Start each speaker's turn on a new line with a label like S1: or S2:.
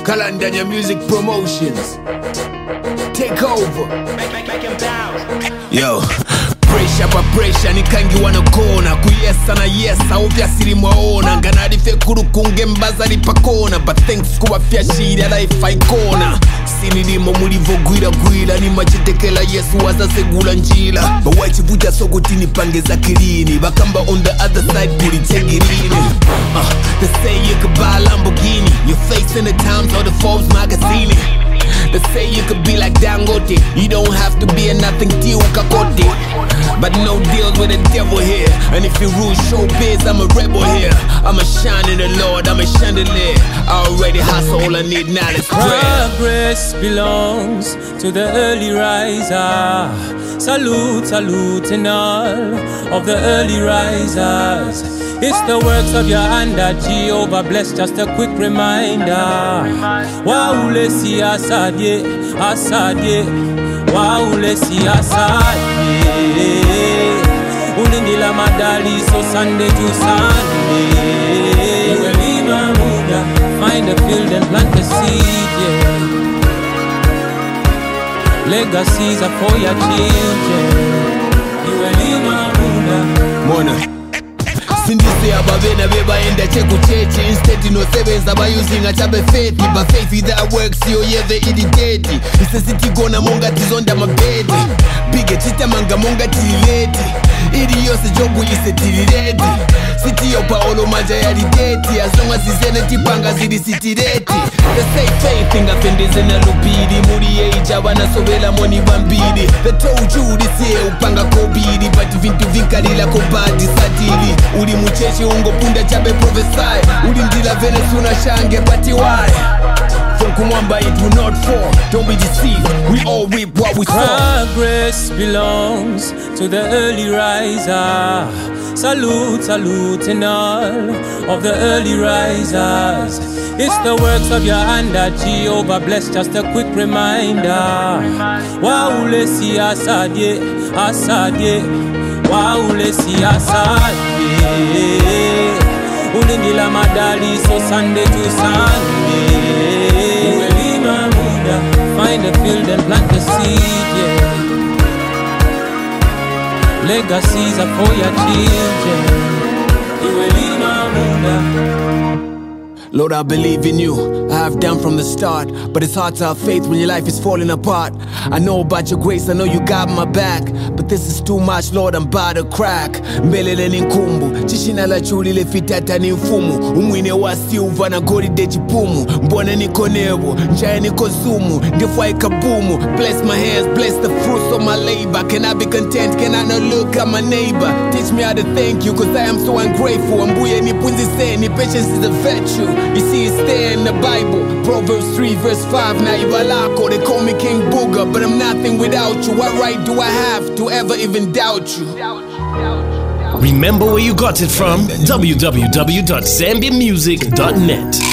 S1: Kalandanya Music Promotions. Take over.
S2: Make him bounce.
S1: Yo, pressure pa pressure nikangiwa na kona kuyesa na yesa ovya siri mwaona nganarife kurukunge mbazari pakona but thanks kuba fyashira life aikona sinirimo mulivo gwira ni machitekela Yesu wazasegula njila bawachivuta sokoti nipangeza kilini bakamba on the other side kulitegirini they say you could buy a Lamborghini, you're facing the times or the Forbes magazine. They say you could be like Dangote, you don't have to be a nothing deal kakote. But no deals with the devil here. And if you rule showbiz, I'm a rebel here. I'm a shine in the Lord, I'm a chandelier. I already hustle, all I need now is prayer.
S3: Progress belongs to the early riser. Salute, saluting all of the early risers. It's the works of your hand that Jehovah bless. Just a quick reminder. Wow, let's see Asadye, Asadye. Wow, let's see Asadye. Unindila madali so Sunday to Sunday. Welima muda, find a field and plant the seed, yeah. Legacies are for your children. Welima muda.
S1: Mona Sindisi abavena bebaenda chekuchechi instead inosebenza bayuzinga chabe faith but faith without works yo yeve idideti isesitigona monga tizonda mabedi bige chitamanga monga tilileti ili yose jobu yise tilileti siti yo paolo maja yalideti as long as izene tipanga zidi sitireti they say faith ingapendeze na lupidi muri yeija wanasobela moni bambidi they told you this year upanga kobidi but vintu vinkalila kobadi sadili uli muchechi ungopunda chabe prophesy uli ndila venesuna shange but why from kumwamba it will not fall don't be deceived we all reap what we sow.
S3: Progress belongs to the early riser. Salute, saluting all of the early risers. It's the works of your hand that Jehovah bless. Just a quick reminder. Wow, let's see Asadye, Asadye. Wow, let's see Asadye. Unindila madali so Sunday to Sunday. Welima muda, find a field and plant the seed, yeah. Legacies are for your children. Welima muda.
S1: Lord, I believe in you, I have done from the start. But it's hard to have faith when your life is falling apart. I know about your grace, I know you got my back. But this is too much, Lord, I'm about to crack. Mbelele ni nkumbu, chishina la chuli le fitata ni mfumu. Umwine wa silva na gori de chipumu. Mbona niko nebo, njaya niko zumu. Ndifwa ikabumu, bless my hands, bless the fruits of my labor. Can I be content, can I not look at my neighbor? Teach me how to thank you, cause I am so ungrateful. Mbuye ni punzi se, ni patience is a virtue. You see it's there in the Bible, Proverbs 3 verse 5. Now you alako, they call me King Booger, but I'm nothing without you. What right do I have to ever even doubt you?
S4: Remember where you got it from? www.zambiamusic.net.